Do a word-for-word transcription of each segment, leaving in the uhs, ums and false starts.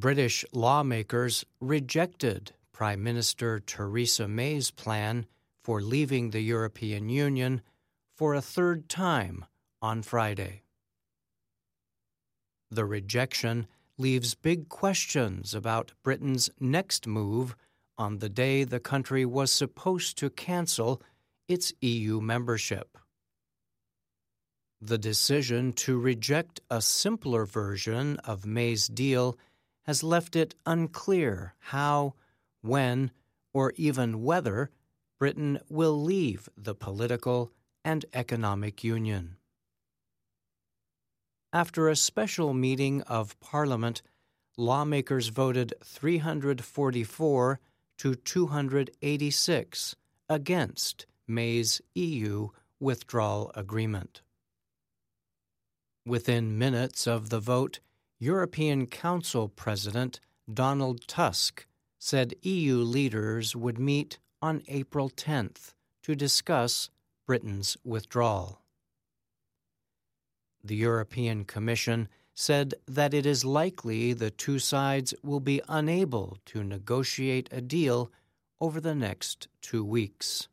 British lawmakers rejected Prime Minister Theresa May's plan for leaving the European Union for a third time on Friday. The rejection leaves big questions about Britain's next move on the day the country was supposed to cancel its E U membership. The decision to reject a simpler version of May's deal has left it unclear how, when, or even whether Britain will leave the political and economic union. After a special meeting of Parliament, lawmakers voted three hundred forty-four to two hundred eighty-six against May's E U withdrawal agreement. Within minutes of the vote, European Council President Donald Tusk said E U leaders would meet on April tenth to discuss Britain's withdrawal. The European Commission said that it is likely the two sides will be unable to negotiate a deal over the next two weeks.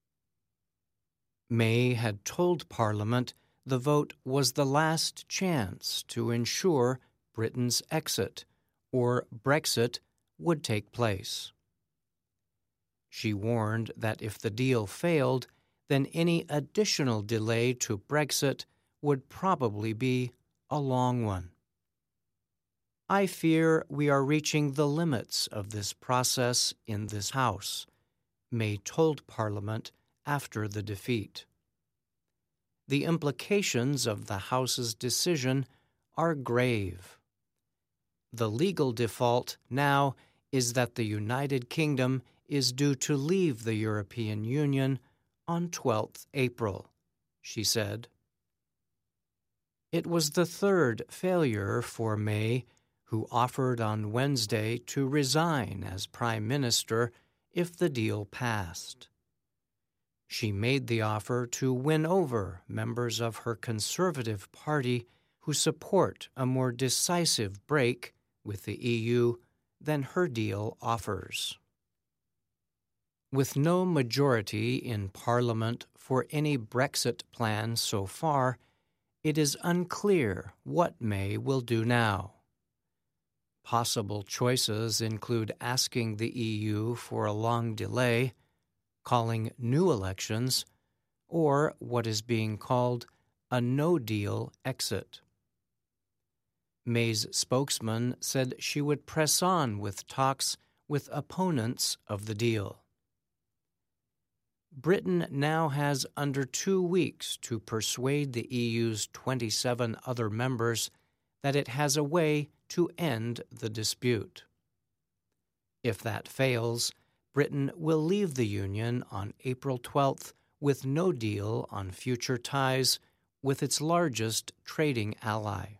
May had told Parliament the vote was the last chance to ensure Britain's exit, or Brexit, would take place. She warned that if the deal failed, then any additional delay to Brexit would probably be a long one. I fear we are reaching the limits of this process in this House, May told Parliament after the defeat. The implications of the House's decision are grave. The legal default now is that the United Kingdom is due to leave the European Union on twelfth April, she said. It was the third failure for May, who offered on Wednesday to resign as Prime Minister if the deal passed. She made the offer to win over members of her Conservative Party who support a more decisive break with the E U than her deal offers. With no majority in Parliament for any Brexit plan so far, it is unclear what May will do now. Possible choices include asking the E U for a long delay, calling new elections, or what is being called a no-deal exit. May's spokesman said she would press on with talks with opponents of the deal. Britain now has under two weeks to persuade the E U's twenty-seven other members that it has a way to end the dispute. If that fails, Britain will leave the Union on April twelfth with no deal on future ties with its largest trading ally.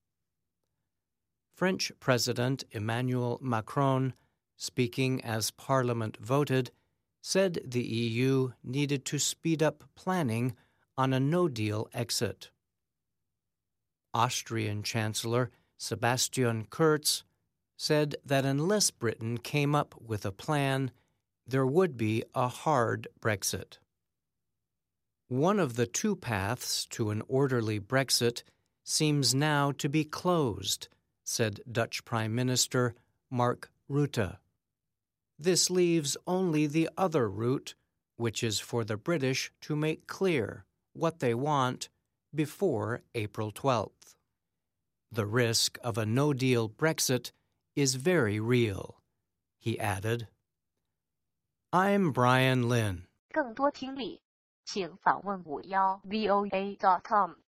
French President Emmanuel Macron, speaking as Parliament voted, said the E U needed to speed up planning on a no-deal exit. Austrian Chancellor Sebastian Kurz said that unless Britain came up with a plan, there would be a hard Brexit. One of the two paths to an orderly Brexit seems now to be closed, said Dutch Prime Minister Mark Rutte. This leaves only the other route, which is for the British to make clear what they want before April twelfth. The risk of a no-deal Brexit is very real, he added. I'm Brian Lynn. 更多听力，请访问五幺 V O A dot com。